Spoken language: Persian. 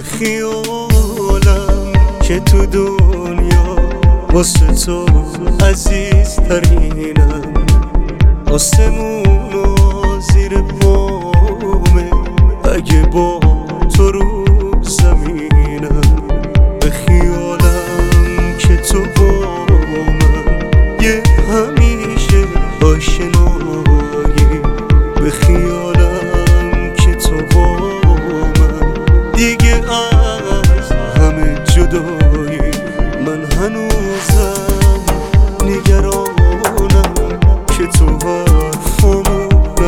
به خیالم که تو دنیا واسه تو عزیزترینم، آسمونو زیر پامه اگه با تو رو زمینم. به خیالم که تو با من یه همیشه آشنایی، به خیالم که تو با من دیگه